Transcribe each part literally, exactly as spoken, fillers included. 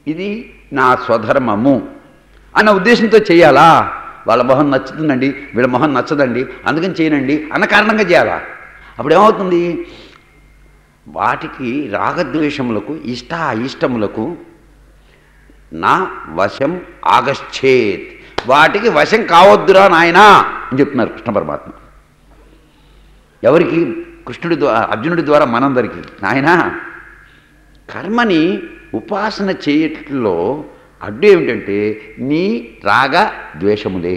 ఇది నా స్వధర్మము అన్న ఉద్దేశంతో చేయాలా? వాళ్ళ మొహం నచ్చుతుందండి, వీళ్ళ మొహం నచ్చదండి, అందుకని చేయనండి అన్న కారణంగా చేయాలా? అప్పుడు ఏమవుతుంది? వాటికి రాగద్వేషములకు ఇష్ట అయిష్టములకు నా వశం ఆగచ్చేత్, వాటికి వశం కావద్దురా నాయనా అని చెప్తున్నారు కృష్ణ పరమాత్మ. ఎవరికి? కృష్ణుడి ద్వారా, అర్జునుడి ద్వారా మనందరికీ. నాయనా, కర్మని ఉపాసన చేయట్లో అడ్డు ఏమిటంటే నీ రాగ ద్వేషములే.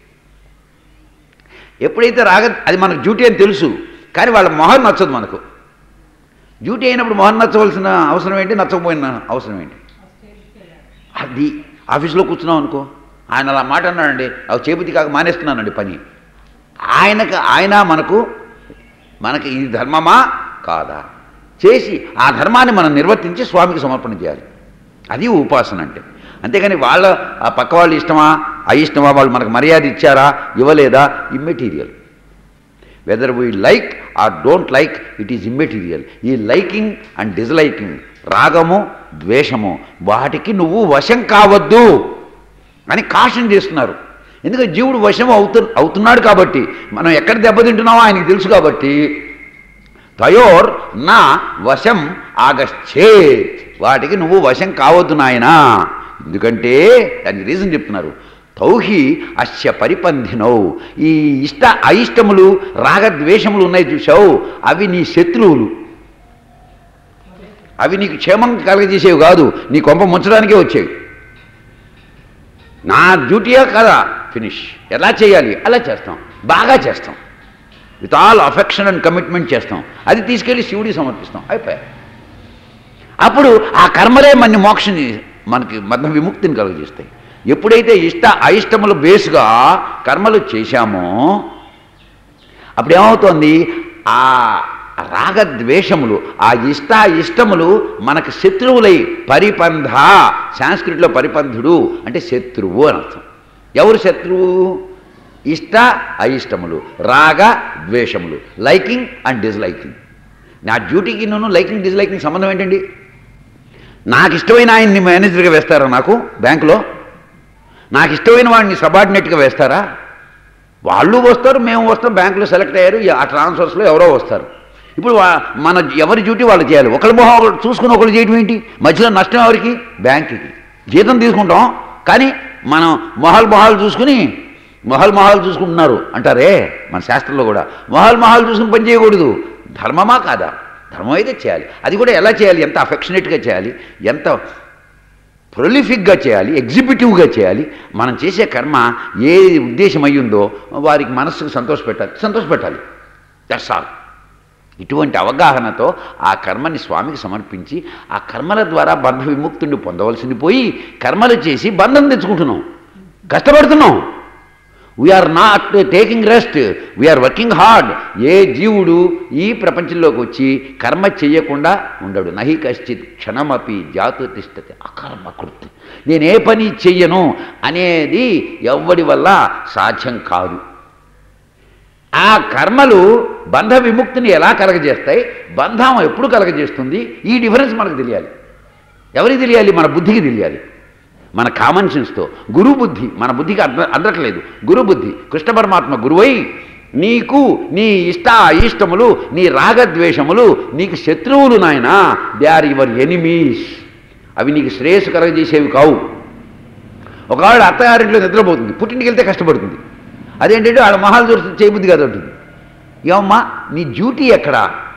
ఎప్పుడైతే రాగ, అది మనకు డ్యూటీ అని తెలుసు, కానీ వాళ్ళ మొహం నచ్చదు మనకు. డ్యూటీ అయినప్పుడు మొహం నచ్చవలసిన అవసరం ఏంటి, నచ్చకపోయిన అవసరం ఏంటి? అది ఆఫీస్లో కూర్చున్నాం అనుకో, ఆయన అలా మాట అన్నాడండి, అవి చేబుద్ధి కాక మానేస్తున్నానండి పని. ఆయనకు ఆయన మనకు మనకి ఇది ధర్మమా కాదా చేసి ఆ ధర్మాన్ని మనం నిర్వర్తించి స్వామికి సమర్పణ చేయాలి. అది ఉపాసన అంటే. అంతేగాని వాళ్ళ ఆ పక్క వాళ్ళు ఇష్టమా అయిష్టమా, వాళ్ళు మనకు మర్యాద ఇచ్చారా ఇవ్వలేదా, immaterial. Whether we like or don't like, it is immaterial. ఈ లైకింగ్ అండ్ డిస్లైకింగ్, రాగము ద్వేషము, వాటికి నువ్వు వశం కావద్దు అని కాషన్ చేస్తున్నారు. ఎందుకంటే జీవుడు వశం అవుతు అవుతున్నాడు కాబట్టి, మనం ఎక్కడ దెబ్బతింటున్నామో ఆయనకి తెలుసు కాబట్టి, తయోర్ నా వశం ఆగచ్చేత్, వాటికి నువ్వు వశం కావద్దు నాయనా. ఎందుకంటే దానికి రీజన్ చెప్తున్నారు. తౌహి అస్య పరిపంధినౌ, ఈ ఇష్ట అయిష్టములు రాగద్వేషములు ఉన్నాయి చూసావు, అవి నీ శత్రువులు. అవి నీకు క్షేమం కలగజేసేవి కాదు, నీ కొంప ముంచడానికే వచ్చేవి. నా డ్యూటీయా కదా, ఫినిష్. ఎలా చేయాలి అలా చేస్తాం, బాగా చేస్తాం, with all affection and commitment చేస్తాం. అది తీసుకెళ్ళి శివుడికి సమర్పిస్తాం, అయిపోయా. అప్పుడు ఆ కర్మలే మన మోక్షం, మనకి మధ్య విముక్తిని కలుగజేస్తాయి. ఎప్పుడైతే ఇష్ట అయిష్టములు బేస్గా కర్మలు చేశామో అప్పుడు ఏమవుతోంది? ఆ రాగద్వేషములు, ఆ ఇష్ట ఇష్టములు మనకు శత్రువులై, పరిపంధ, సాంస్క్రిట్లో పరిపంధుడు అంటే శత్రువు అని అర్థం. ఎవరు శత్రువు? ఇష్ట అయిష్టములు, రాగ ద్వేషములు, లైకింగ్ అండ్ డిస్లైకింగ్. నా డ్యూటీకి నేను లైకింగ్ డిస్లైకింగ్ సంబంధం ఏంటండి? నాకు ఇష్టమైన ఆయన్ని మేనేజర్గా వేస్తారా నాకు బ్యాంకులో? నాకు ఇష్టమైన వాడిని సబార్డినేట్గా వేస్తారా? వాళ్ళు వస్తారు, మేము వస్తాం, బ్యాంకులో సెలెక్ట్ అయ్యారు, ఆ ట్రాన్స్ఫర్స్లో ఎవరో వస్తారు. ఇప్పుడు మన ఎవరి డ్యూటీ వాళ్ళు చేయాలి. ఒకరి మొహం చూసుకుని ఒకరు చేయడం ఏంటి? మధ్యలో నష్టం ఎవరికి? బ్యాంకుకి. జీతం తీసుకుంటాం, కానీ మనం మొహాలు మొహాలు చూసుకుని మొహాలు మొహాలు చూసుకుంటున్నారు అంటారే మన శాస్త్రంలో కూడా. మొహాలు మొహాలు చూసుకుని పని చేయకూడదు. ధర్మమా కాదా? ధర్మం అయితే చేయాలి. అది కూడా ఎలా చేయాలి? ఎంత అఫెక్షనేట్గా చేయాలి, ఎంత ప్రొలిఫిక్గా చేయాలి, ఎగ్జిక్యూటివ్గా చేయాలి. మనం చేసే కర్మ ఏ ఉద్దేశం అయ్యిందో వారికి మనస్సుకు సంతోషపెట్టాలి, సంతోషపెట్టాలి. That's all. ఇటువంటి అవగాహనతో ఆ కర్మని స్వామికి సమర్పించి ఆ కర్మల ద్వారా బంధ విముక్తుడిని పొందవలసింది పోయి కర్మలు చేసి బంధం తెచ్చుకుంటున్నాం, కష్టపడుతున్నాం. We are not taking rest, we are working hard. ఏ జీవుడు ఈ ప్రపంచంలోకి వచ్చి కర్మ చెయ్యకుండా ఉండడు. నహి కశ్చిత్ క్షణమపి జాతు తిష్టతి అకర్మకృతి. నేనే పని చెయ్యను అనేది ఎవ్వడి వల్ల సాధ్యం కాదు. ఆ కర్మలు బంధ విముక్తిని ఎలా కలగజేస్తాయి, బంధం ఎప్పుడు కలగజేస్తుంది, ఈ డిఫరెన్స్ మనకు తెలియాలి. ఎవరికి తెలియాలి? మన బుద్ధికి తెలియాలి. మన కామన్ సెన్స్తో. గురు బుద్ధి మన బుద్ధికి అంద అందట్లేదు. గురు బుద్ధి, కృష్ణ పరమాత్మ గురువై నీకు నీ ఇష్ట అయిష్టములు, నీ రాగద్వేషములు నీకు శత్రువులు నాయనా. They are your enemies. అవి నీకు శ్రేయస్సు కలగజేసేవి కావు. ఒకవేళ అత్తగారింట్లో నిద్రపోతుంది, పుట్టింటికి వెళ్తే కష్టపడుతుంది. అదేంటంటే వాళ్ళ మొహాలు చూసి చేయబుద్ధి కదా ఉంటుంది. ఏమమ్మా నీ డ్యూటీ ఎక్కడా?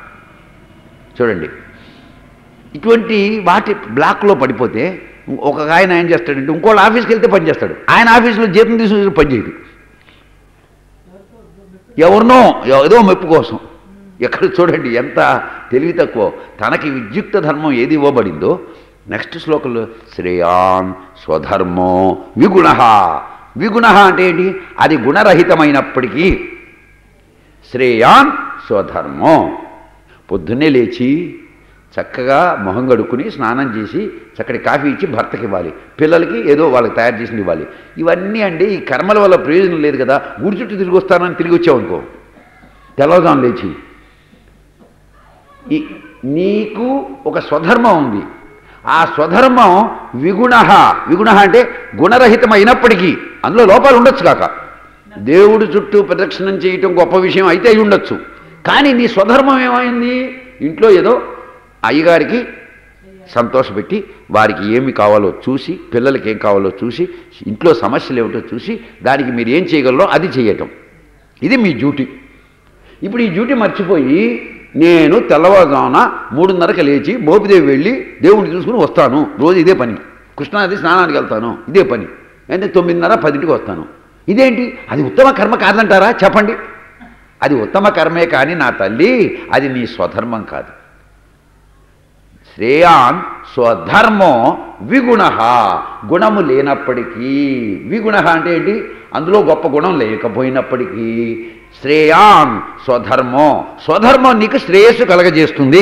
చూడండి, ఇటువంటి వాటి బ్లాక్లో పడిపోతే ఒక ఆయన ఏం చేస్తాడంటే ఇంకోళ్ళ ఆఫీస్కి వెళ్తే పని చేస్తాడు. ఆయన ఆఫీసులో జీతం తీసుకుని పని చేయడు. ఎవరినో ఏదో మెప్పు కోసం. ఎక్కడ చూడండి ఎంత తెలివి తక్కువ. తనకి విద్యుక్త ధర్మం ఏది ఇవ్వబడిందో నెక్స్ట్ శ్లోకంలో శ్రేయాన్ స్వధర్మో విగుణ. విగుణ అంటే ఏంటి? అది గుణరహితమైనప్పటికీ శ్రేయాన్ స్వధర్మం. పొద్దున్నే లేచి చక్కగా మొహం కడుక్కుని స్నానం చేసి చక్కటి కాఫీ ఇచ్చి భర్తకి ఇవ్వాలి, పిల్లలకి ఏదో వాళ్ళకి తయారు చేసి ఇవ్వాలి. ఇవన్నీ అండి ఈ కర్మల వల్ల ప్రయోజనం లేదు కదా. గుడి చుట్టూ తిరిగి వస్తానని తిరిగి వచ్చావు అనుకో, తెల్లవారుజాము లేచి. ఈ నీకు ఒక స్వధర్మం ఉంది. ఆ స్వధర్మం విగుణ విగుణ అంటే గుణరహితం అయినప్పటికీ అందులో లోపాలు ఉండొచ్చు కాక దేవుడు చుట్టూ ప్రదక్షిణం చేయటం గొప్ప విషయం అయితే అయి ఉండొచ్చు. కానీ నీ స్వధర్మం ఏమైంది? ఇంట్లో ఏదో అయ్యగారికి సంతోషపెట్టి వారికి ఏమి కావాలో చూసి పిల్లలకి ఏం కావాలో చూసి ఇంట్లో సమస్యలు ఏమిటో చూసి దానికి మీరు ఏం చేయగలరో అది చేయటం, ఇది మీ డ్యూటీ. ఇప్పుడు ఈ డ్యూటీ మర్చిపోయి నేను తెల్లవారుజామున మూడున్నరకు లేచి మోపిదేవి వెళ్ళి దేవుడిని చూసుకుని వస్తాను, రోజు ఇదే పని, కృష్ణానది స్నానానికి వెళ్తాను ఇదే పని, అంటే తొమ్మిదిన్నర పదింటికి వస్తాను, ఇదేంటి? అది ఉత్తమ కర్మ కాదంటారా? చెప్పండి. అది ఉత్తమ కర్మే కానీ నా తల్లి అది నీ స్వధర్మం కాదు. శ్రేయాన్ స్వధర్మం విగుణ, గుణము లేనప్పటికీ. విగుణ అంటే ఏంటి? అందులో గొప్ప గుణం లేకపోయినప్పటికీ శ్రేయాన్ స్వధర్మం, స్వధర్మం నీకు శ్రేయస్సు కలగజేస్తుంది.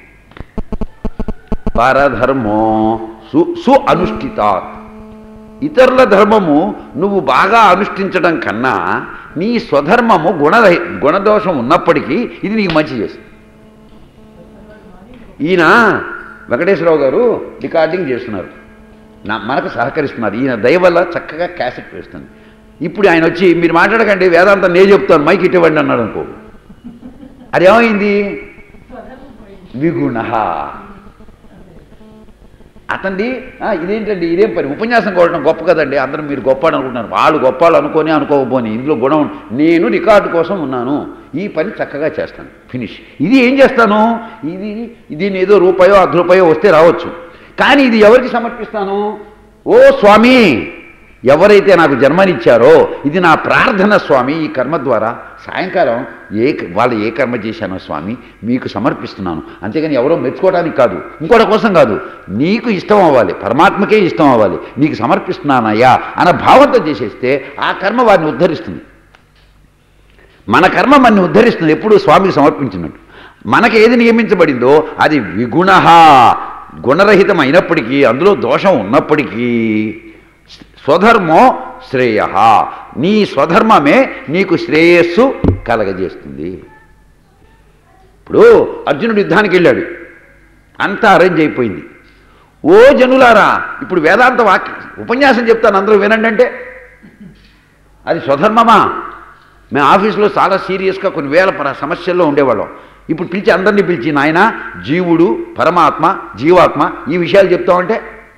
పరధర్మో సు సు అనుష్ఠితాత్, ఇతరుల ధర్మము నువ్వు బాగా అనుష్ఠించడం కన్నా నీ స్వధర్మము గుణరహి గుణదోషం ఉన్నప్పటికీ ఇది నీకు మంచి చేస్తుంది. ఈయన వెంకటేశ్వరరావు గారు రికార్డింగ్ చేస్తున్నారు, నా మనకు సహకరిస్తున్నారు. ఈయన దయ వల్ల చక్కగా క్యాసెట్ వేస్తుంది. ఇప్పుడు ఆయన వచ్చి మీరు మాట్లాడకండి వేదాంతం నేను చెప్తాను మైక్ ఇవ్వండి అన్నాడు అనుకో, అదేమైంది? విగుణ. అతండి ఇదేంటండి ఇదేం పని, ఉపన్యాసం కొట్టడం గొప్ప కదండి, అందరూ మీరు గొప్ప అనుకుంటున్నారు, వాళ్ళు గొప్పలు అనుకొని అనుకోకపోని ఇందులో గుణం, నేను రికార్డు కోసం ఉన్నాను, ఈ పని చక్కగా చేస్తాను, ఫినిష్. ఇది ఏం చేస్తాను? ఇది దీని ఏదో రూపాయో అర్ధ రూపాయో వస్తే రావచ్చు, కానీ ఇది ఎవరికి సమర్పిస్తాను? ఓ స్వామి, ఎవరైతే నాకు జన్మనిచ్చారో ఇది నా ప్రార్థన స్వామి, ఈ కర్మ ద్వారా సాయంకాలం ఏ వాళ్ళు ఏ కర్మ చేశానో స్వామి మీకు సమర్పిస్తున్నాను, అంతేగాని ఎవరో మెచ్చుకోవడానికి కాదు, ఇంకోటి కోసం కాదు, నీకు ఇష్టం అవ్వాలి, పరమాత్మకే ఇష్టం అవ్వాలి, నీకు సమర్పిస్తున్నానయ్యా అన్న భావంతో చేసేస్తే ఆ కర్మ వారిని ఉద్ధరిస్తుంది. మన కర్మ మనని ఉద్ధరిస్తుంది ఎప్పుడు స్వామికి సమర్పించినట్టు. మనకి ఏది నియమించబడిందో అది విగుణ, గుణరహితం అయినప్పటికీ అందులో దోషం ఉన్నప్పటికీ స్వధర్మో శ్రేయ, నీ స్వధర్మమే నీకు శ్రేయస్సు కలగజేస్తుంది. ఇప్పుడు అర్జునుడు యుద్ధానికి వెళ్ళాడు, అంతా అరేంజ్ అయిపోయింది. ఓ జనులారా, ఇప్పుడు వేదాంత వాక్య ఉపన్యాసం చెప్తాను అందరూ వినండి అంటే అది స్వధర్మమా? మేము ఆఫీసులో చాలా సీరియస్గా కొన్ని వేల పర సమస్యల్లో ఉండేవాళ్ళం. ఇప్పుడు పిలిచి అందరినీ పిలిచి నాయన జీవుడు పరమాత్మ జీవాత్మ ఈ విషయాలు చెప్తామంటే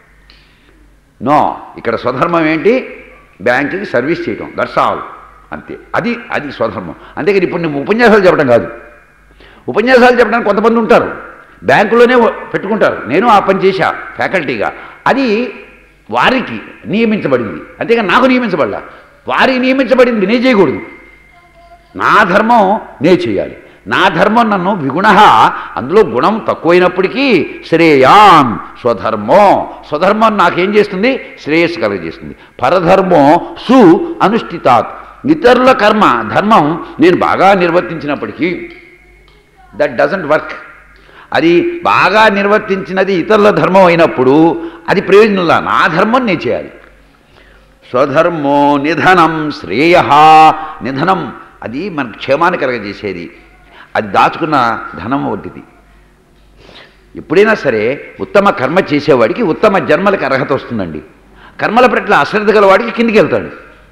నో, ఇక్కడ స్వధర్మం ఏంటి? బ్యాంకుకి సర్వీస్ చేయటం, దట్స్ ఆల్, అంతే. అది అది స్వధర్మం. అంతేకాని ఇప్పుడు నేను ఉపన్యాసాలు చెప్పడం కాదు. ఉపన్యాసాలు చెప్పడానికి కొంతమంది ఉంటారు బ్యాంకులోనే పెట్టుకుంటారు, నేను ఆ పని చేశా ఫ్యాకల్టీగా, అది వారికి నియమించబడింది, అంతేగాని నాకు నియమించబడలా. వారికి నియమించబడింది నే చేయకూడదు, నా ధర్మం నే చేయాలి. నా ధర్మం నన్ను విగుణ, అందులో గుణం తక్కువైనప్పటికీ శ్రేయాన్ స్వధర్మం, స్వధర్మం నాకేం చేస్తుంది? శ్రేయస్సు కలగజేస్తుంది. పరధర్మం సు అనుష్ఠితాత్, ఇతరుల కర్మ ధర్మం నేను బాగా నిర్వర్తించినప్పటికీ దట్ డజంట్ వర్క్. అది బాగా నిర్వర్తించినది ఇతరుల ధర్మం అయినప్పుడు అది ప్రయోజనంలా, నా ధర్మం నేను చేయాలి. స్వధర్మో నిధనం శ్రేయ, నిధనం అది మనకు క్షేమాన్ని కలగజేసేది, అది దాచుకున్న ధనం వంటిది. ఎప్పుడైనా సరే ఉత్తమ కర్మ చేసేవాడికి ఉత్తమ జన్మలకు అర్హత వస్తుందండి. కర్మల పట్ల అశ్రద్ధ గలవాడికి కిందికి వెళ్తాడు,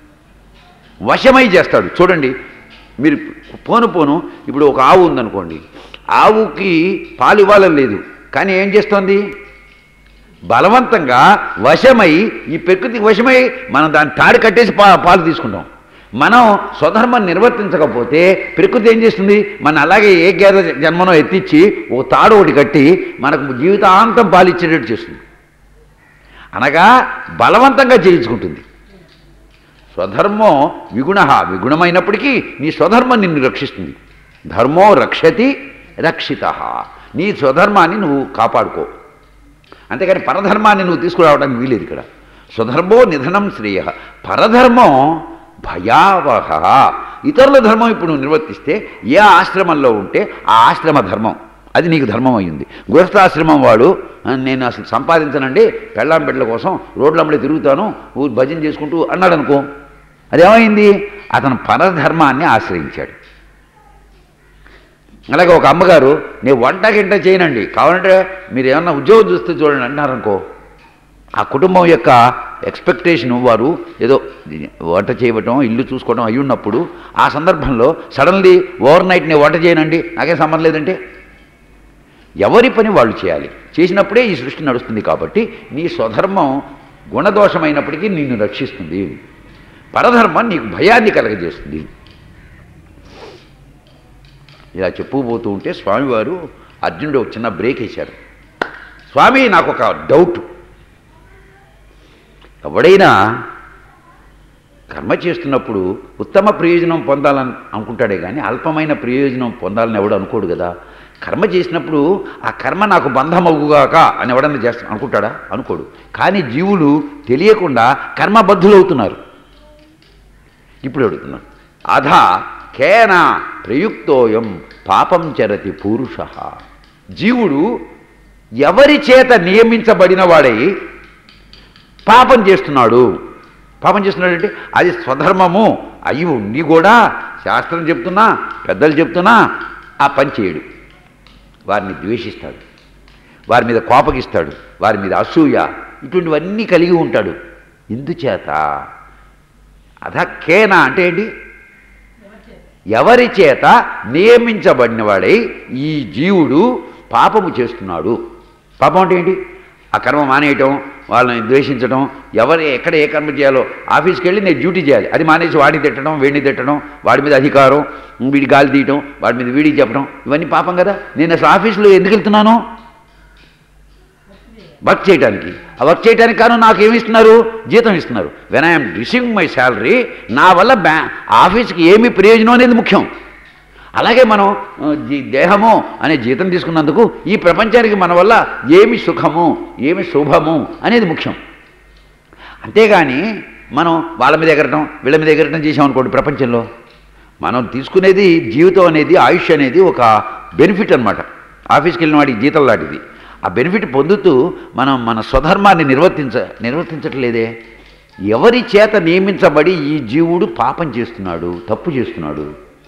వశమై చేస్తాడు. చూడండి మీరు పోను పోను ఇప్పుడు ఒక ఆవు ఉందనుకోండి, ఆవుకి పాలు ఇవ్వాలని లేదు, కానీ ఏం చేస్తోంది? బలవంతంగా వశమై, ఈ ప్రకృతికి వశమై మనం దాన్ని తాడి కట్టేసి పా పాలు తీసుకుంటాం. మనం స్వధర్మం నిర్వర్తించకపోతే ప్రకృతి ఏం చేస్తుంది? మన అలాగే ఏ గేద జన్మనో ఎత్తిచ్చి ఓ తాడు ఒకటి కట్టి మనకు జీవితాంతం పాలిచ్చేటట్టు చేస్తుంది, అనగా బలవంతంగా చేయించుకుంటుంది. స్వధర్మం విగుణ, విగుణమైనప్పటికీ నీ స్వధర్మం నిన్ను రక్షిస్తుంది. ధర్మో రక్షతి రక్షిత, నీ స్వధర్మాన్ని నువ్వు కాపాడుకో, అంతేకాని పరధర్మాన్ని నువ్వు తీసుకురావడానికి వీలేదు. ఇక్కడ స్వధర్మో నిధనం శ్రేయ, పరధర్మం భయావహ, ఇతరుల ధర్మం ఇప్పుడు నువ్వు నిర్వర్తిస్తే ఏ ఆశ్రమంలో ఉంటే ఆ ఆశ్రమ ధర్మం అది నీకు ధర్మం అయ్యింది. గృహస్థాశ్రమం వాడు నేను అసలు సంపాదించనండి, పెళ్ళాం బిడ్డల కోసం రోడ్లమ్మడే తిరుగుతాను ఊరు భజన చేసుకుంటూ అన్నాడు అనుకో, అదేమైంది? అతను పరధర్మాన్ని ఆశ్రయించాడు. అలాగే ఒక అమ్మగారు నేను వంట గింట చేయనండి, కావాలంటే మీరు ఏమన్నా ఉద్యోగం చూస్తే చూడండి అన్నారనుకో, ఆ కుటుంబం యొక్క ఎక్స్పెక్టేషను వారు ఏదో వంట చేయటం ఇల్లు చూసుకోవడం అయి ఉన్నప్పుడు ఆ సందర్భంలో సడన్లీ ఓవర్ నైట్ నేను వంట చేయనండి నాకేం సంబంధం లేదంటే ఎవరి పని వాళ్ళు చేయాలి. చేసినప్పుడే ఈ సృష్టి నడుస్తుంది. కాబట్టి నీ స్వధర్మం గుణదోషమైనప్పటికీ నిన్ను రక్షిస్తుంది, పరధర్మం నీకు భయాన్ని కలగజేస్తుంది. ఇలా చెప్పుకుపోతూ ఉంటే స్వామివారు అర్జునుడు ఒక చిన్న బ్రేక్ వేశారు. స్వామి నాకు ఒక డౌట్, ఎవడైనా కర్మ చేస్తున్నప్పుడు ఉత్తమ ప్రయోజనం పొందాలని అనుకుంటాడే కానీ అల్పమైన ప్రయోజనం పొందాలని ఎవడు అనుకోడు కదా. కర్మ చేసినప్పుడు ఆ కర్మ నాకు బంధమవుగాక అని ఎవడన్నా చేస్తా అనుకుంటాడా? అనుకోడు. కానీ జీవులు తెలియకుండా కర్మబద్ధులవుతున్నారు. ఇప్పుడు అడుగుతున్నాను, అధా కేన ప్రయుక్తోయం పాపం చరతి పురుష. జీవుడు ఎవరి చేత నియమించబడిన వాడై పాపం చేస్తున్నాడు. పాపం చేస్తున్నాడంటే అది స్వధర్మము అయి ఉండి కూడా శాస్త్రం చెప్తున్నా పెద్దలు చెప్తున్నా ఆ పని చేయడు. వారిని ద్వేషిస్తాడు, వారి మీద కోపగిస్తాడు, వారి మీద అసూయ, ఇటువంటివన్నీ కలిగి ఉంటాడు. ఇందుచేత అధకేన అంటే ఏంటి? ఎవరి చేత నియమించబడిన వాడై ఈ జీవుడు పాపము చేస్తున్నాడు. పాపం అంటే ఏంటి? ఆ కర్మ మానేయటం, వాళ్ళని ద్వేషించడం, ఎవరు ఎక్కడ ఏ కర్మ చేయాలో ఆఫీస్కి వెళ్ళి నేను డ్యూటీ చేయాలి, అది మానేసి వాడిని తిట్టడం, వీడిని తిట్టడం, వాడి మీద అధికారం, వీడి గాలి తీయటం, వాడి మీద వీడికి చెప్పడం, ఇవన్నీ పాపం కదా. నేను అసలు ఆఫీస్లో ఎందుకు వెళ్తున్నాను? వర్క్ చేయడానికి. ఆ వర్క్ చేయడానికి కాను నాకు ఏమి ఇస్తున్నారు? జీతం ఇస్తున్నారు. When I'm receiving my salary, నా వల్ల బ్యా ఆఫీస్కి ఏమి ప్రయోజనం అనేది ముఖ్యం. అలాగే మనం దేహము అనే జీతం తీసుకున్నందుకు ఈ ప్రపంచానికి మన వల్ల ఏమి సుఖము ఏమి శుభము అనేది ముఖ్యం. అంతేగాని మనం వాళ్ళ మీద ఎగరటం వీళ్ళ మీద ఎగరటం చేసామనుకోండి, ప్రపంచంలో మనం తీసుకునేది జీవితం అనేది, ఆయుష్ అనేది ఒక బెనిఫిట్ అనమాట. ఆఫీస్కి వెళ్ళిన వాడికి జీతం లాంటిది. ఆ బెనిఫిట్ పొందుతూ మనం మన స్వధర్మాన్ని నిర్వర్తించ నిర్వర్తించట్లేదే. ఎవరి చేత నియమించబడి ఈ జీవుడు పాపం చేస్తున్నాడు, తప్పు చేస్తున్నాడు.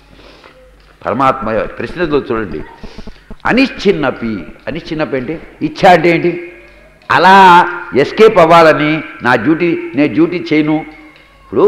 పరమాత్మ ప్రశ్నలో చూడండి, అనిశ్చిన్నపి. అనిశ్చిన్నపి అంటే ఇచ్ఛ అంటే ఏంటి? అలా ఎస్కేప్ అవ్వాలని నా డ్యూటీ నేను డ్యూటీ చేయను. ఇప్పుడు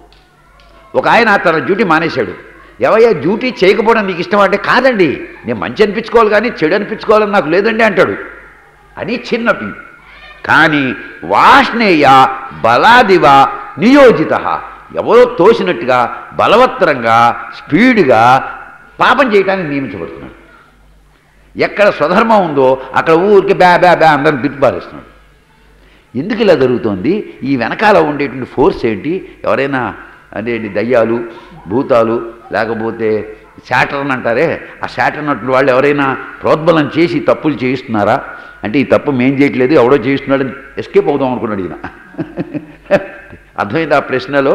ఒక ఆయన తన డ్యూటీ మానేశాడు. ఎవయ్యా డ్యూటీ చేయకపోవడం నీకు ఇష్టం అంటే, కాదండి నేను మంచి అనిపించుకోవాలి కానీ చెడు అనిపించుకోవాలని నాకు లేదండి అంటాడు. అనిశ్చిన్నపి. కానీ వాష్ణేయ బలాదివ నియోజిత, ఎవరో తోసినట్టుగా బలవత్తరంగా స్పీడ్గా పాపం చేయడానికి నియమించబడుతున్నాడు. ఎక్కడ స్వధర్మం ఉందో అక్కడ ఊరికి బ్యా బ్యా బ్యా అందరిని తిప్పిపారేస్తున్నాడు. ఎందుకు ఇలా జరుగుతోంది? ఈ వెనకాల ఉండేటువంటి ఫోర్స్ ఏంటి? ఎవరైనా అంటే దయ్యాలు, భూతాలు, లేకపోతే శాటర్న్ అంటారే, ఆ శాటర్న్ అటువంటి వాళ్ళు ఎవరైనా ప్రోద్బలం చేసి తప్పులు చేయిస్తున్నారా? అంటే ఈ తప్పు మేం చేయట్లేదు ఎవడో చేయిస్తున్నాడని ఎస్కేప్ అవుదాం అనుకున్నాడు ఈయన. అర్థమైంది ఆ ప్రశ్నలో?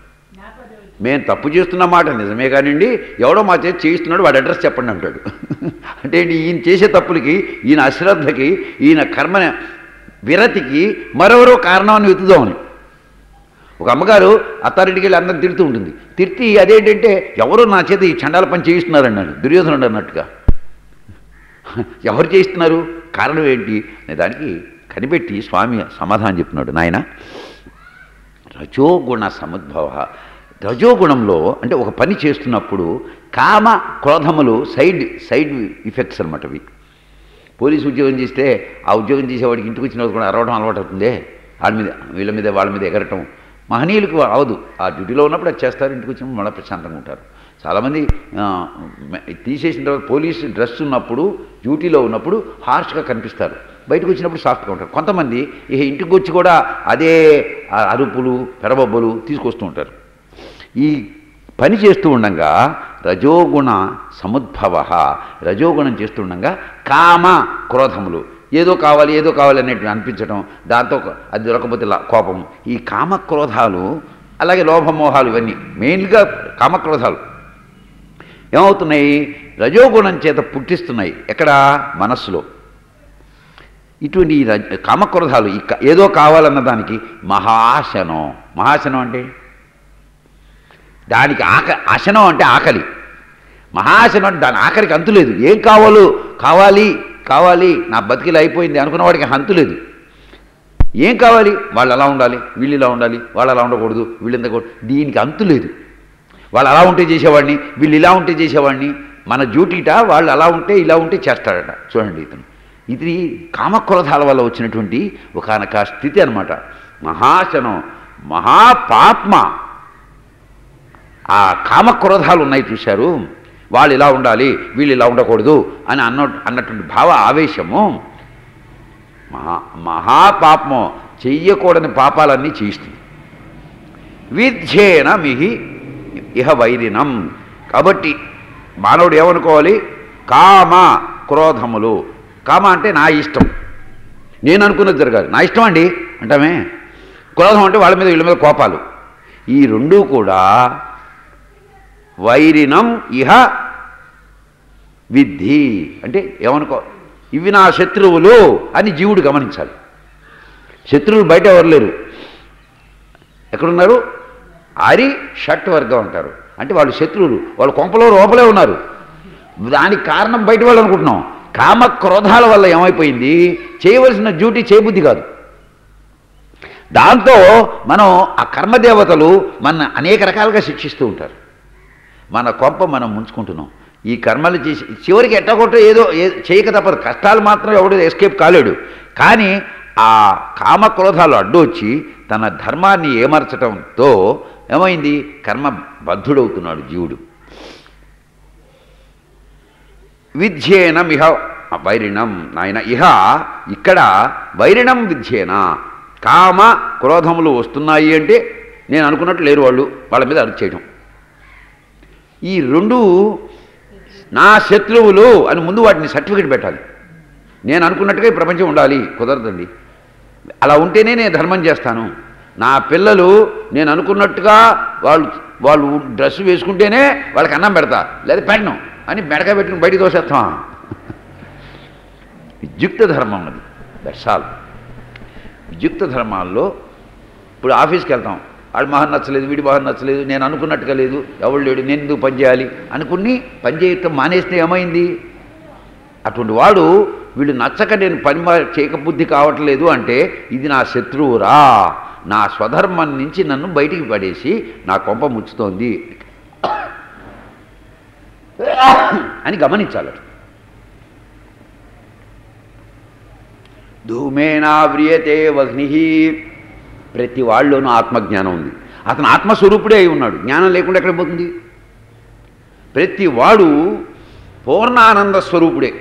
మేము తప్పు చేస్తున్న మాట నిజమే కానివ్వండి, ఎవడో మా చేసి చేయిస్తున్నాడు, వాడి అడ్రస్ చెప్పండి అంటాడు. అంటే ఈయన చేసే తప్పులకి, ఈయన అశ్రద్ధకి, ఈయన కర్మ విరతికి మరెవరో కారణాన్ని వెతుకుదామని. ఒక అమ్మగారు అత్తారింటికి వెళ్ళి అందరిని తిడుతూ ఉంటుంది. తిట్టి అదేంటంటే ఎవరో నా చేత ఈ చండాల పని చేయిస్తున్నారన్నాడు దుర్యోధనుడు అన్నట్టుగా. ఎవరు చేయిస్తున్నారు? కారణం ఏంటి అనే దానికి కనిపెట్టి స్వామి సమాధానం చెప్తున్నాడు. నాయన, రజోగుణ సముద్భవ. రజోగుణంలో అంటే ఒక పని చేస్తున్నప్పుడు కామ క్రోధములు సైడ్ సైడ్ ఇఫెక్ట్స్ అనమాట. అవి పోలీసు ఉద్యోగం చేస్తే ఆ ఉద్యోగం చేసేవాడికి ఇంటికి వచ్చిన కూడా అరవడం అలవాటు అవుతుంది. వాళ్ళ మీద వీళ్ళ మీద వాళ్ళ మీద ఎగరటం మహనీయులకు అవదు. ఆ డ్యూటీలో ఉన్నప్పుడు అది చేస్తారు, ఇంటికి వచ్చినప్పుడు మళ్ళీ ప్రశాంతంగా ఉంటారు. చాలామంది తీసేసిన తర్వాత పోలీసు డ్రెస్ ఉన్నప్పుడు డ్యూటీలో ఉన్నప్పుడు హార్ష్గా కనిపిస్తారు, బయటకు వచ్చినప్పుడు సాఫ్ట్గా ఉంటారు. కొంతమంది ఇక ఇంటికి వచ్చి కూడా అదే అరుపులు పెరబొబ్బలు తీసుకొస్తూ ఉంటారు. ఈ పని చేస్తూ ఉండగా రజోగుణ సముద్భవ, రజోగుణం చేస్తూ ఉండగా కామ క్రోధములు, ఏదో కావాలి ఏదో కావాలి అనేట్టు అనిపించడం, దాంతో అది దొరకపోతే కోపం, ఈ కామక్రోధాలు అలాగే లోభమోహాలు ఇవన్నీ మెయిన్గా కామక్రోధాలు ఏమవుతున్నాయి? రజోగుణం చేత పుట్టిస్తున్నాయి. ఎక్కడ? మనస్సులో. ఇటువంటి కామక్రోధాలు ఈ ఏదో కావాలన్న దానికి మహాశనం. మహాశనం అంటే దానికి ఆక అశనం అంటే ఆకలి. మహాశనం దాని ఆఖరికి అంతు లేదు. ఏం కావాలో కావాలి కావాలి నా బతికిలు అయిపోయింది అనుకున్న వాడికి అంతు లేదు. ఏం కావాలి? వాళ్ళు అలా ఉండాలి, వీళ్ళు ఇలా ఉండాలి, వాళ్ళు అలా ఉండకూడదు, వీళ్ళు ఇంతకూడదు, దీనికి అంతు లేదు. వాళ్ళు అలా ఉంటే చేసేవాడిని, వీళ్ళు ఇలా ఉంటే చేసేవాడిని. మన డ్యూటీట వాళ్ళు అలా ఉంటే ఇలా ఉంటే చేస్తాడట. చూడండి, ఇతను ఇది కామక్రోధాల వల్ల వచ్చినటువంటి ఒకనొక స్థితి అన్నమాట. మహాశనం, మహాపాత్మ. ఆ కామక్రోధాలు ఉన్నాయి చూశారు, వాళ్ళు ఇలా ఉండాలి, వీళ్ళు ఇలా ఉండకూడదు అని అన్న అన్నటువంటి భావ ఆవేశము మహా మహాపాపము. చెయ్యకూడని పాపాలన్నీ చేయిస్తుంది. విధ్యేన మిహి ఇహ వైరినం. కాబట్టి మానవుడు ఏమనుకోవాలి? కామ క్రోధములు. కామ అంటే నా ఇష్టం, నేను అనుకున్నది జరగాలి, నా ఇష్టం అండి అంటామే. క్రోధం అంటే వాళ్ళ మీద వీళ్ళ మీద కోపాలు. ఈ రెండూ కూడా వైరినం ఇహ విద్ధి అంటే ఏమనుకో, ఇవి నా శత్రువులు అని జీవుడు గమనించాలి. శత్రువులు బయట ఎవరు లేరు. ఎక్కడున్నారు? ఆరి షట్ వర్గం అంటారు. అంటే వాళ్ళు శత్రువులు, వాళ్ళు కొంపలో లోపలే ఉన్నారు. దానికి కారణం బయట వాళ్ళు అనుకుంటున్నాం. కామ క్రోధాల వల్ల ఏమైపోయింది? చేయవలసిన డ్యూటీ చేయబుద్ధి కాదు. దాంతో మనం ఆ కర్మదేవతలు మన అనేక రకాలుగా శిక్షిస్తూ ఉంటారు. మన కొంప మనం ముంచుకుంటున్నాం. ఈ కర్మలు చేసి చివరికి ఎట్టగొట్ట ఏదో చేయక తప్పదు. కష్టాలు మాత్రం ఎవడు ఎస్కేప్ కాలేడు. కానీ ఆ కామక్రోధాలు అడ్డు వచ్చి తన ధర్మాన్ని ఏమర్చడంతో ఏమైంది? కర్మ బద్ధుడవుతున్నాడు జీవుడు. విధ్యేనం ఇహ వైరిణం. నాయన ఇహ ఇక్కడ వైరిణం విధ్యేన. కామ క్రోధములు వస్తున్నాయి అంటే నేను అనుకున్నట్టు లేరు వాళ్ళు, వాళ్ళ మీద అరుగు చేయడం. ఈ రెండు నా శత్రువులు అని ముందు వాటిని సర్టిఫికెట్ పెట్టాలి. నేను అనుకున్నట్టుగా ఈ ప్రపంచం ఉండాలి, కుదరదండి. అలా ఉంటేనే నేను ధర్మం చేస్తాను. నా పిల్లలు నేను అనుకున్నట్టుగా వాళ్ళు వాళ్ళు డ్రెస్ వేసుకుంటేనే వాళ్ళకి అన్నం పెడతా, లేదా పెట్టను అని మెడక పెట్టుకుని బయటికి దోసేస్తాం. విద్యుక్త ధర్మం అది. That's all. విద్యుక్త ధర్మాల్లో ఇప్పుడు ఆఫీస్కి వెళ్తాం, వాడు మహన్ నచ్చలేదు, వీడి మహన్ నచ్చలేదు, నేను అనుకున్నట్టుగా లేదు, ఎవడు లేడు, నేను ఎందుకు పని చేయాలి అనుకుని పని చేయటం మానేస్తే ఏమైంది? అటువంటి వాడు వీళ్ళు నచ్చక నేను పని చేయకబుద్ధి కావట్లేదు అంటే ఇది నా శత్రువురా, నా స్వధర్మం నుంచి నన్ను బయటికి పడేసి నా కొంప ముచ్చుతోంది అని గమనించాలి. ధూమేనా వ్రియతే వహ్ని. ప్రతి వాళ్ళలోనూ ఆత్మజ్ఞానం ఉంది. అతను ఆత్మస్వరూపుడే అయి ఉన్నాడు. జ్ఞానం లేకుండా ఎక్కడ పోతుంది? ప్రతి వాడు పూర్ణానంద స్వరూపుడే.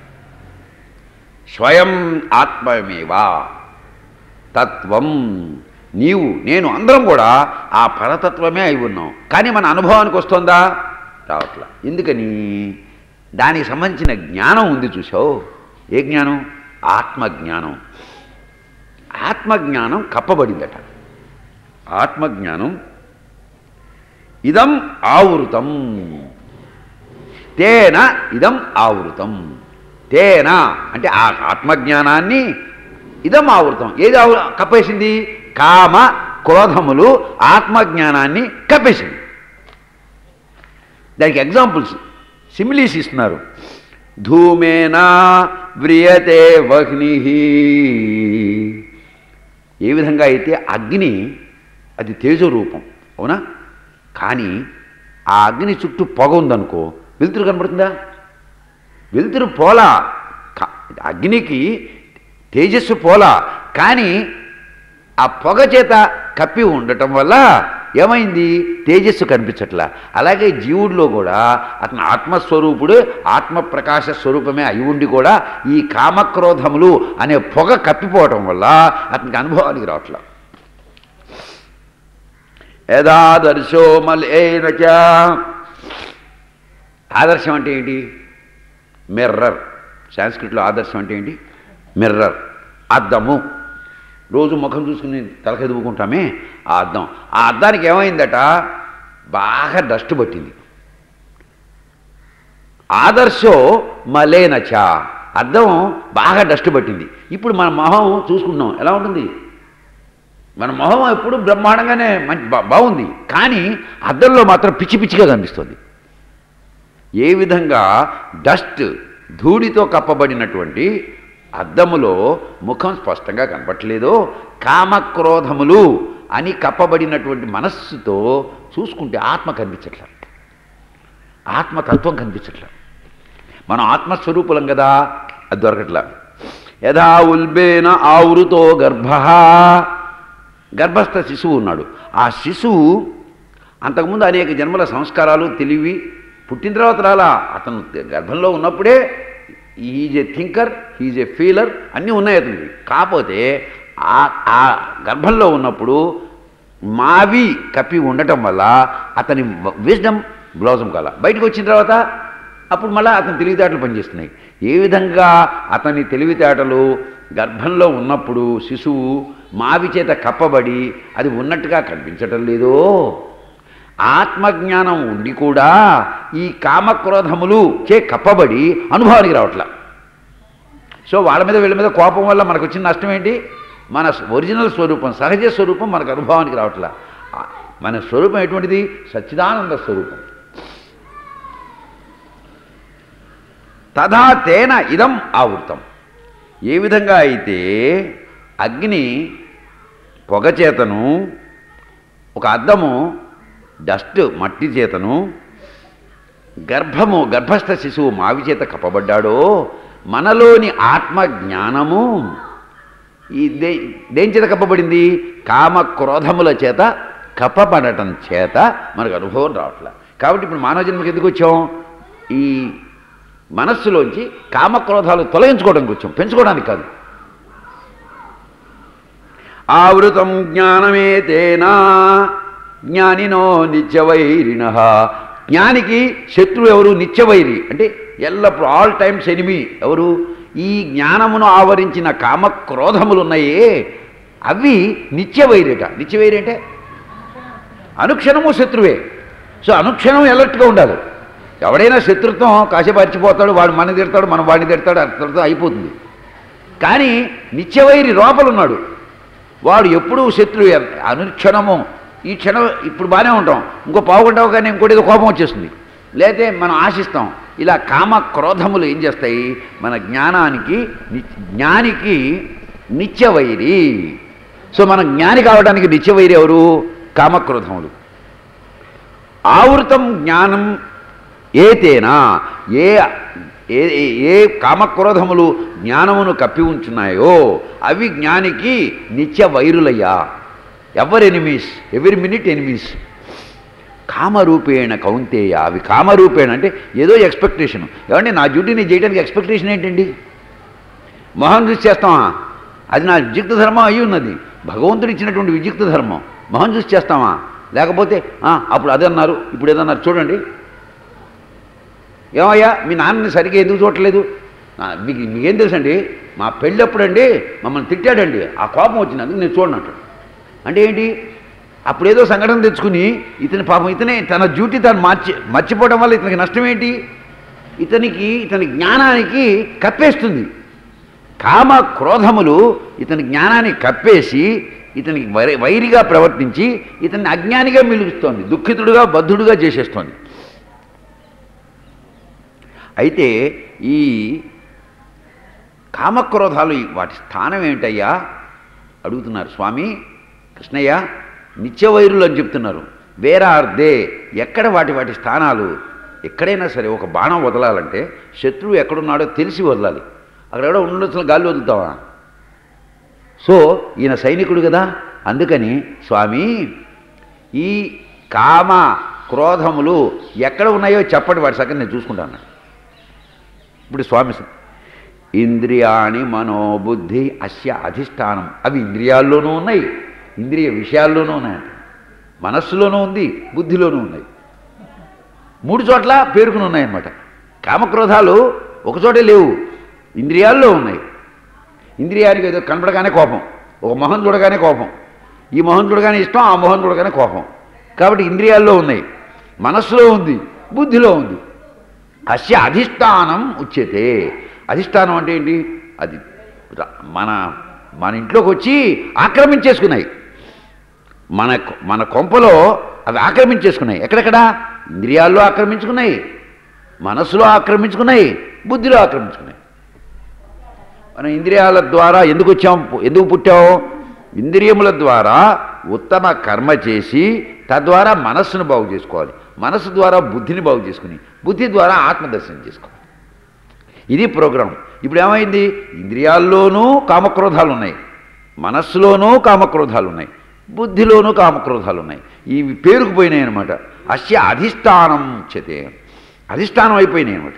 స్వయం ఆత్మమేవా తత్వం. నీవు నేను అందరం కూడా ఆ పరతత్వమే అయి ఉన్నాం. కానీ మన అనుభవానికి వస్తుందా? రావట్లా. ఎందుకని? దానికి సంబంధించిన జ్ఞానం ఉంది చూసావు. ఏ జ్ఞానం? ఆత్మజ్ఞానం. ఆత్మజ్ఞానం కప్పబడిందట. ఆత్మజ్ఞానం ఇదం ఆవృతం తేన ఇదం ఆవృతం. తేన అంటే ఆ ఆత్మజ్ఞానాన్ని ఇదం ఆవృతం. ఏది ఆవృ కప్పేసింది? కామ క్రోధములు ఆత్మజ్ఞానాన్ని కప్పేసింది. దానికి ఎగ్జాంపుల్స్ సిమిలీస్ ఇస్తున్నారు. ధూమేనా వ్రియతే వహ్ని. ఏ విధంగా అయితే అగ్ని అది తేజరూపం, అవునా? కానీ ఆ అగ్ని చుట్టూ పొగ ఉందనుకో, వెలుతురు కనబడుతుందా? వెలుతురు పోలా. అగ్నికి తేజస్సు పోలా, కానీ ఆ పొగ చేత కప్పి ఉండటం వల్ల ఏమైంది? తేజస్సు కనిపించట్లా. అలాగే జీవుడిలో కూడా అతను ఆత్మస్వరూపుడు, ఆత్మప్రకాశ స్వరూపమే అయి ఉండి కూడా ఈ కామక్రోధములు అనే పొగ కప్పిపోవటం వల్ల అతనికి అనుభవానికి రావట్లా. యదాదర్శో మలేనచ. ఆదర్శం అంటే ఏంటి? మిర్రర్. సాంస్క్రిట్లో ఆదర్శం అంటే ఏంటి? మిర్రర్, అద్దము. రోజు ముఖం చూసుకుని తలకెదువుకుంటామే ఆ అద్దం. ఆ అద్దానికి ఏమైందట? బాగా డస్ట్ పట్టింది. ఆదర్శో మలేనచ. అద్దం బాగా డస్ట్ పట్టింది. ఇప్పుడు మన మొహం చూసుకుంటున్నాం, ఎలా ఉంటుంది? మన మొహం ఎప్పుడు బ్రహ్మాండంగానే మంచి బాగుంది, కానీ అద్దంలో మాత్రం పిచ్చి పిచ్చిగా కనిపిస్తుంది. ఏ విధంగా డస్ట్ ధూళితో కప్పబడినటువంటి అద్దములో ముఖం స్పష్టంగా కనపట్లేదో, కామక్రోధములు అని కప్పబడినటువంటి మనస్సుతో చూసుకుంటే ఆత్మ కనిపించట్లేదు, ఆత్మతత్వం కనిపించట్లేదు. మనం ఆత్మస్వరూపులం కదా, అది దొరకట్లా. యథా ఉల్బేన ఆవృతో గర్భ, గర్భస్థ శిశువు ఉన్నాడు. ఆ శిశువు అంతకుముందు అనేక జన్మల సంస్కారాలు తెలివి పుట్టిన తర్వాత రాలా, అతను గర్భంలో ఉన్నప్పుడే is a thinker, is a feeler అన్నీ ఉన్నాయి అతనికి. కాకపోతే ఆ గర్భంలో ఉన్నప్పుడు మావి కప్పి ఉండటం వల్ల అతని విజ్డమ్ బ్లౌజం కాల. బయటకు వచ్చిన తర్వాత అప్పుడు మళ్ళీ అతని తెలివితేటలు పనిచేస్తున్నాయి. ఏ విధంగా అతని తెలివితేటలు గర్భంలో ఉన్నప్పుడు శిశువు మావి చేత కప్పబడి అది ఉన్నట్టుగా కనిపించటం లేదో, ఆత్మజ్ఞానం ఉండి కూడా ఈ కామక్రోధములు చే కప్పబడి అనుభవానికి రావట్లా. సో వాళ్ళ మీద వీళ్ళ మీద కోపం వల్ల మనకు వచ్చిన నష్టం ఏంటి? మన ఒరిజినల్ స్వరూపం, సహజ స్వరూపం మనకు అనుభవానికి రావట్లా. మన స్వరూపం ఎటువంటిది? సచ్చిదానంద స్వరూపం. తథా తేన ఇదం ఆవృతం. ఏ విధంగా అయితే అగ్ని పొగ చేతను, ఒక అద్దము డస్ట్ మట్టి చేతను, గర్భము గర్భస్థ శిశువు మావి చేత కప్పబడ్డాడో, మనలోని ఆత్మజ్ఞానము ఈ దే దేని చేత కప్పబడింది? కామక్రోధముల చేత కప్పబడటం చేత మనకు అనుభవం రావట్లే. కాబట్టి ఇప్పుడు మానవ జన్మకి ఎందుకు వచ్చాం? ఈ మనస్సులోంచి కామక్రోధాలు తొలగించుకోవడానికి వచ్చాం, పెంచుకోవడానికి కాదు. ఆవృతం జ్ఞానమేతేనా జ్ఞానినో నిత్యవైరిణ. జ్ఞానికి శత్రువు ఎవరు? నిత్యవైరి. అంటే ఎల్లప్పుడు ఆల్ టైమ్స్ ఎనిమి ఎవరు? ఈ జ్ఞానమును ఆవరించిన కామక్రోధములు ఉన్నాయే అవి నిత్యవైరిట. నిత్యవైరి అంటే అనుక్షణము శత్రువే. సో అనుక్షణం ఎలర్ట్గా ఉండాలి. ఎవడైనా శత్రుత్వం కాసేపు అరిచిపోతాడు, వాడు మన తిడతాడు, మనం వాడిని తిడతాడు, అర్థంతో అయిపోతుంది. కానీ నిత్యవైరి లోపలున్నాడు, వాడు ఎప్పుడూ శత్రువు. అనుక్షణము ఈ క్షణం ఇప్పుడు బాగానే ఉంటాం, ఇంకో పావుగంటావు కానీ ఇంకోటి ఏదో కోపం వచ్చేస్తుంది, లేతే మనం ఆశిస్తాం. ఇలా కామ క్రోధములు ఏం చేస్తాయి? మన జ్ఞానానికి జ్ఞానికి నిత్యవైరి. సో మన జ్ఞాని కావడానికి నిత్యవైరి ఎవరు? కామక్రోధములు. ఆవృతం జ్ఞానం ఏతేనా, ఏ ఏ కామక్రోధములు జ్ఞానమును కప్పి ఉంచున్నాయో అవి జ్ఞానికి నిత్య వైరులయ్యా. Ever enemies, every minute enemies. కామరూపేణ కౌంతేయ, అవి కామరూపేణ అంటే ఏదో ఎక్స్పెక్టేషన్. ఏమంటే నా డ్యూటీని చేయడానికి ఎక్స్పెక్టేషన్ ఏంటండి? మొహం చూసి చేస్తామా? అది నా విజిక్త ధర్మం అయి ఉన్నది, భగవంతుడు ఇచ్చినటువంటి విజిక్త ధర్మం. మొహం చూసి చేస్తామా? లేకపోతే అప్పుడు అదన్నారు ఇప్పుడు ఏదన్నారు చూడండి. ఏమయ్యా మీ నాన్నని సరిగ్గా ఎందుకు చూడట్లేదు? మీకు మీకేం తెలుసండి, మా పెళ్ళప్పుడండి మమ్మల్ని తిట్టాడండి, ఆ కోపం వచ్చినందుకు నేను చూడనట్టు. అంటే ఏంటి? అప్పుడేదో సంఘటన తెచ్చుకుని ఇతని పాపం ఇతనే తన డ్యూటీ తను మార్చి మర్చిపోవడం వల్ల ఇతనికి నష్టం ఏంటి? ఇతనికి ఇతని జ్ఞానానికి కప్పేస్తుంది. కామ క్రోధములు ఇతని జ్ఞానాన్ని కప్పేసి ఇతనికి వై వైరిగా ప్రవర్తించి ఇతన్ని అజ్ఞానిగా మిలుగుస్తోంది, దుఃఖితుడుగా బద్ధుడుగా చేసేస్తోంది. అయితే ఈ కామక్రోధాలు వాటి స్థానం ఏంటయ్యా అడుగుతున్నారు స్వామి. కృష్ణయ్య నిత్యవైరులు అని చెప్తున్నారు. Where are they? ఎక్కడ వాటి వాటి స్థానాలు? ఎక్కడైనా సరే ఒక బాణం వదలాలంటే శత్రువు ఎక్కడున్నాడో తెలిసి వదలాలి. అక్కడెక్కడ ఉండొచ్చిన గాలి వదులుతావా? సో ఈయన సైనికుడు కదా, అందుకని స్వామి ఈ కామ క్రోధములు ఎక్కడ ఉన్నాయో చెప్పండి, వాటి సగం నేను చూసుకుంటాను. ఇప్పుడు స్వామి ఇంద్రియాణి మనోబుద్ధి అస్య అధిష్టానం. అవి ఇంద్రియాల్లోనూ ఉన్నాయి, ఇంద్రియ విషయాల్లోనూ ఉన్నాయి, మనస్సులోనూ ఉంది, బుద్ధిలోనూ ఉన్నాయి. మూడు చోట్ల పేరుకుని ఉన్నాయన్నమాట. కామక్రోధాలు ఒకచోటే లేవు, ఇంద్రియాల్లో ఉన్నాయి. ఇంద్రియానికి ఏదో కనపడగానే కోపం, ఒక మొహం చూడగానే కోపం, ఈ మొహం చూడగానే ఇష్టం, ఆ మొహం చూడగానే కోపం. కాబట్టి ఇంద్రియాల్లో ఉన్నాయి, మనస్సులో ఉంది, బుద్ధిలో ఉంది. అస్య అధిష్టానం ఉచ్యతే. అధిష్టానం అంటే ఏంటి? అది మన మన ఇంట్లోకి వచ్చి ఆక్రమించేసుకున్నాయి, మన మన కొంపలో అవి ఆక్రమించేసుకున్నాయి. ఎక్కడెక్కడ? ఇంద్రియాల్లో ఆక్రమించుకున్నాయి, మనస్సులో ఆక్రమించుకున్నాయి, బుద్ధిలో ఆక్రమించుకున్నాయి. మనం ఇంద్రియాల ద్వారా ఎందుకు వచ్చాం, ఎందుకు పుట్టాం? ఇంద్రియముల ద్వారా ఉత్తమ కర్మ చేసి తద్వారా మనస్సును బాగు చేసుకోవాలి, మనస్సు ద్వారా బుద్ధిని బాగు చేసుకుని బుద్ధి ద్వారా ఆత్మదర్శనం చేసుకోవాలి. ఇది ప్రోగ్రాం. ఇప్పుడు ఏమైంది? ఇంద్రియాల్లోనూ కామక్రోధాలు ఉన్నాయి, మనస్సులోనూ కామక్రోధాలు ఉన్నాయి, బుద్ధిలోనూ కామక్రోధాలు ఉన్నాయి. ఇవి పేరుకుపోయినాయి అనమాట. అస్య అధిష్టానం ఉచ్యతే, అధిష్టానం అయిపోయినాయి అనమాట.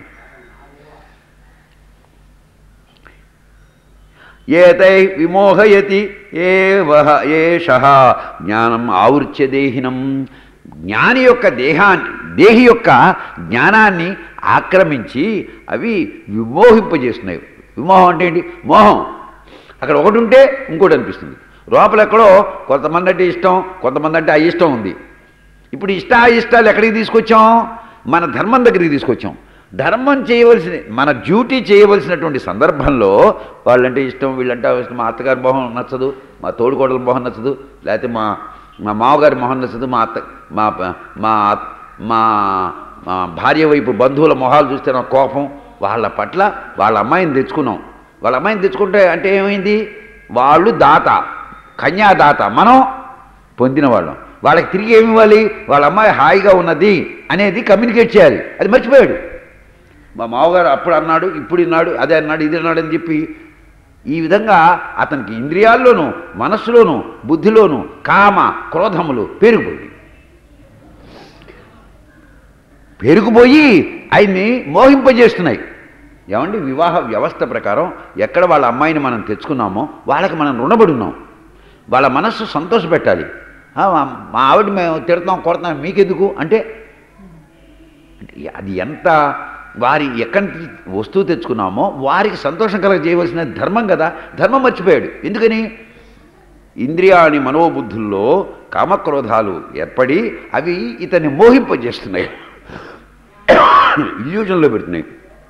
ఏతై విమోహయతి ఏవహ ఏషః జ్ఞానం ఆవృత్య దేహినం. జ్ఞాని యొక్క దేహాన్ని, దేహి యొక్క జ్ఞానాన్ని ఆక్రమించి అవి విమోహింపజేస్తున్నాయి. విమోహం అంటే ఏంటి? మోహం. అక్కడ ఒకటి ఉంటే ఇంకోటి అనిపిస్తుంది. లోపల ఎక్కడో కొంతమంది అంటే ఇష్టం, కొంతమంది అంటే అయిష్టం ఉంది. ఇప్పుడు ఇష్ట అయిష్టాలు ఎక్కడికి తీసుకొచ్చాం? మన ధర్మం దగ్గరికి తీసుకొచ్చాం. ధర్మం చేయవలసిన, మన డ్యూటీ చేయవలసినటువంటి సందర్భంలో వాళ్ళంటే ఇష్టం, వీళ్ళంటే ఇష్టం. మా అత్తగారి మొహం నచ్చదు, మా తోడుకోడల మొహం నచ్చదు, లేకపోతే మా మా మామగారి మొహం నచ్చదు, మా అత్త మా మా మా మా భార్య వైపు బంధువుల మొహాలు చూస్తే నా కోపం. వాళ్ళ పట్ల వాళ్ళ అమ్మాయిని తెచ్చుకున్నాం. వాళ్ళ అమ్మాయిని తెచ్చుకుంటే అంటే ఏమైంది? వాళ్ళు దాత, కన్యాదాత, మనం పొందిన వాళ్ళం. వాళ్ళకి తిరిగి ఏమి ఇవ్వాలి? వాళ్ళ అమ్మాయి హాయిగా ఉన్నది అనేది కమ్యూనికేట్ చేయాలి. అది మర్చిపోయాడు. మా మామగారు అప్పుడు అన్నాడు, ఇప్పుడు ఇన్నాడు, అదే అన్నాడు, ఇది అన్నాడు అని చెప్పి ఈ విధంగా అతనికి ఇంద్రియాల్లోనూ మనస్సులోనూ బుద్ధిలోనూ కామ క్రోధములు పెరిగిపోయి పెరిగిపోయి ఆయన్ని మోహింపజేస్తున్నాయి. ఏమండి, వివాహ వ్యవస్థ ప్రకారం ఎక్కడ వాళ్ళ అమ్మాయిని మనం తెచ్చుకున్నామో వాళ్ళకి మనం రుణపడి ఉన్నాం. వాళ్ళ మనస్సు సంతోషపెట్టాలి. మా ఆవిడ మేము తిడతాం, కొడతాం, మీకెందుకు అంటే అది ఎంత వారి ఎక్కడి నుంచి వస్తువు తెచ్చుకున్నామో వారికి సంతోషం కలగ చేయవలసిన ధర్మం కదా. ధర్మం మర్చిపోయాడు. ఎందుకని? ఇంద్రియాని మనోబుద్ధుల్లో కామక్రోధాలు ఏర్పడి అవి ఇతన్ని మోహింపజేస్తున్నాయి, ఇల్యూజన్లో పెడుతున్నాయి.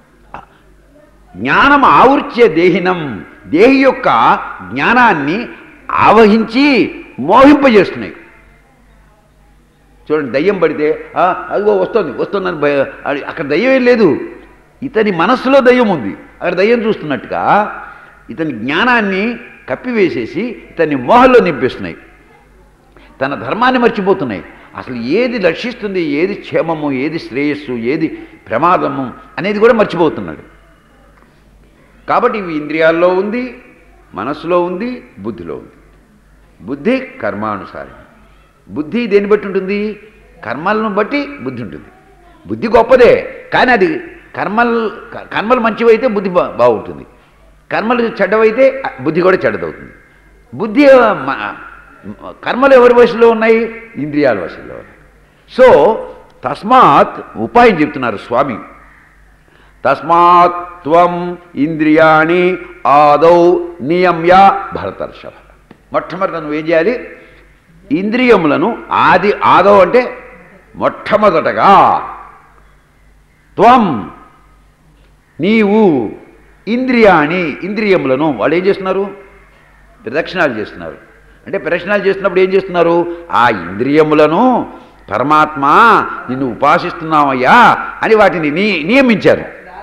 జ్ఞానం ఆవృత్య దేహినం, దేహి యొక్క జ్ఞానాన్ని ఆవహించి మోహింపజేస్తున్నాయి. చూడండి, దయ్యం పడితే అదిగో వస్తుంది వస్తుందని భయ, అక్కడ దయ్యం ఏం లేదు, ఇతని మనస్సులో దయ్యం ఉంది. అక్కడ దయ్యం చూస్తున్నట్టుగా ఇతని జ్ఞానాన్ని కప్పివేసేసి ఇతన్ని మోహంలో నింపేస్తున్నాయి. తన ధర్మాన్ని మర్చిపోతున్నాయి. అసలు ఏది లక్షిస్తుంది, ఏది క్షేమము, ఏది శ్రేయస్సు, ఏది ప్రమాదము అనేది కూడా మర్చిపోతున్నాడు. కాబట్టి ఇవి ఇంద్రియాల్లో ఉంది, మనస్సులో ఉంది, బుద్ధిలో ఉంది. బుద్ధి కర్మానుసారి. బుద్ధి దేన్ని బట్టి ఉంటుంది? కర్మలను బట్టి బుద్ధి ఉంటుంది. బుద్ధి గొప్పదే, కానీ అది కర్మలు కర్మలు మంచివైతే బుద్ధి బా బాగుంటుంది, కర్మలు చెడ్డవైతే బుద్ధి కూడా చెడ్డదవుతుంది. బుద్ధి కర్మలు ఎవరి వశంలో ఉన్నాయి? ఇంద్రియాల వశంలో ఉన్నాయి. సో తస్మాత్ ఉపాయం చెప్తున్నారు స్వామి. తస్మాత్ త్వం ఇంద్రియాణి ఆదౌ నియమ్య భరతర్షభ. మొట్టమొదటి నువ్వు ఏం చేయాలి? ఇంద్రియములను ఆది ఆదౌ అంటే మొట్టమొదటగా త్వం నీవు ఇంద్రియాణి ఇంద్రియములను, వాళ్ళు ఏం చేస్తున్నారు? ప్రదక్షిణాలు చేస్తున్నారు. అంటే ప్రదక్షిణాలు చేస్తున్నప్పుడు ఏం చేస్తున్నారు? ఆ ఇంద్రియములను పరమాత్మ నిన్ను ఉపాసిస్తున్నామయ్యా అని వాటిని నీ నియమించారు.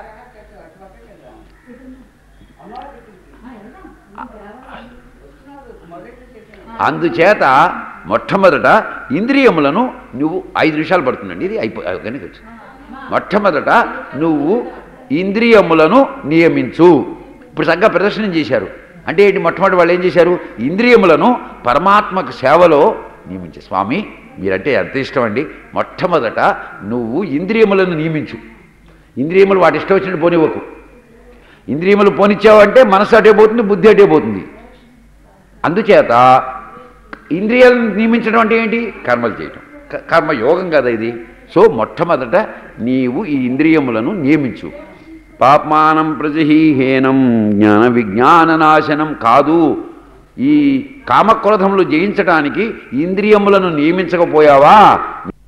అందుచేత మొట్టమొదట ఇంద్రియములను నువ్వు ఐదు నిమిషాలు పడుతుందండి ఇది అయిపో కనుక వచ్చింది. మొట్టమొదట నువ్వు ఇంద్రియములను నియమించు. ఇప్పుడు చక్కగా ప్రదర్శనం చేశారు. అంటే ఏంటి? మొట్టమొదటి వాళ్ళు ఏం చేశారు? ఇంద్రియములను పరమాత్మకు సేవలో నియమించు. స్వామి మీరంటే ఎంత ఇష్టం అండి, మొట్టమొదట నువ్వు ఇంద్రియములను నియమించు. ఇంద్రియములు వాటి ఇష్టం వచ్చినట్టు పోనివ్వకు. ఇంద్రియములు పోనిచ్చావంటే మనసు అటే పోతుంది, బుద్ధి అటే పోతుంది. అందుచేత ఇంద్రియాలను నియమించడం అంటే ఏంటి? కర్మలు చేయటం. కర్మయోగం కదా ఇది. సో మొట్టమొదట నీవు ఈ ఇంద్రియములను నియమించు. పాప్మానం ప్రజహీహేనం జ్ఞాన విజ్ఞాన నాశనం కాదు. ఈ కామక్రోధములు జయించడానికి ఇంద్రియములను నియమించకపోయావా